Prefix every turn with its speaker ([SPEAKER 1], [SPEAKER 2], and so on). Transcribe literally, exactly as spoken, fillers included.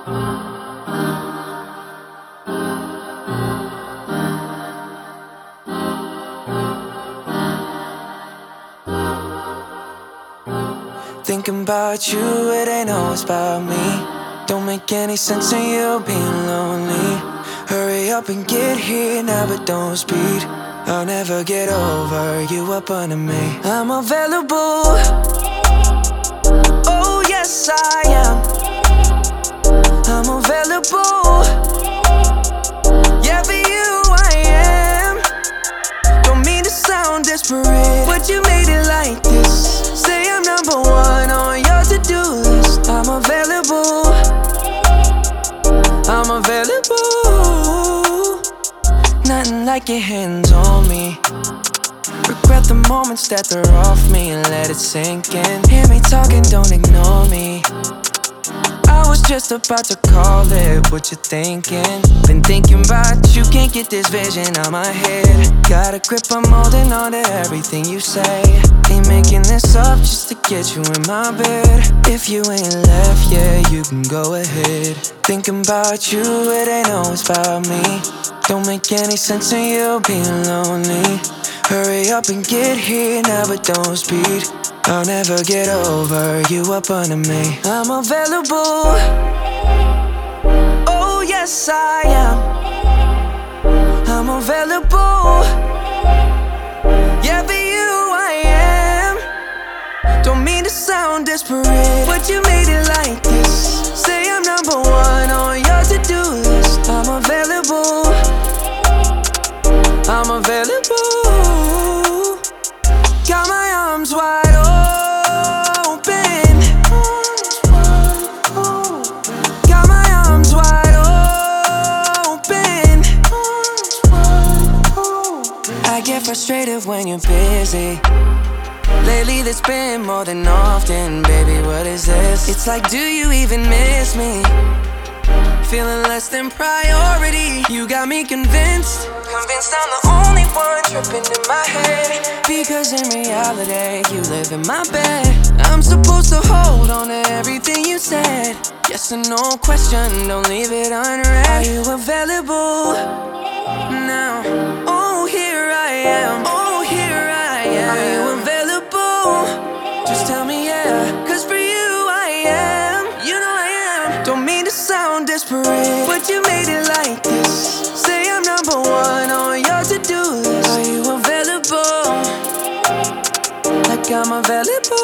[SPEAKER 1] Thinking about you, it ain't always about me. Don't make any sense in you being lonely. Hurry up and get here now, but don't speed. I'll never get over you up under me. I'm available. Oh yes I am. I'm available. Yeah, for you I am. Don't mean to sound desperate, but you made it like this. Say I'm number one on your to-do list. I'm available. I'm available. Nothing like your hands on me. Regret the moments that they're off me and let it sink in. Hear me talking, don't ignore me. I was just about to call it, what you thinking? Been thinking about you, can't get this vision out my head. Got a grip, I'm holding on to everything you say. Ain't making this up just to get you in my bed. If you ain't left yet, you can go ahead. Thinking about you, it ain't always about me. Don't make any sense in you being lonely. Hurry up and get here now, but don't speed. I'll never get over you up under me. I'm available. Oh yes I am. I'm available. Yeah, for you I am. Don't mean to sound desperate, but you made it like this. Say I'm number one on your to-do list. I'm available. I'm available. Got my arms wide open. Got my arms wide open. I get frustrated when you're busy. Lately that's been more than often. Baby, what is this? It's like, do you even miss me? Feeling less than priority. You got me convinced. Convinced I'm the only one tripping in my head. Because in reality, you live in my bed. I'm supposed to hold on to everything you said. Yes or no question, don't leave it unread. Are you available now? Oh, here I am. Oh, here I am. Are you available? Just tell me yeah. Cause for you I am. You know I am. Don't mean to sound desperate, but you made it like this. Say I'm number one on your to-do list. Are you available? Like I'm available.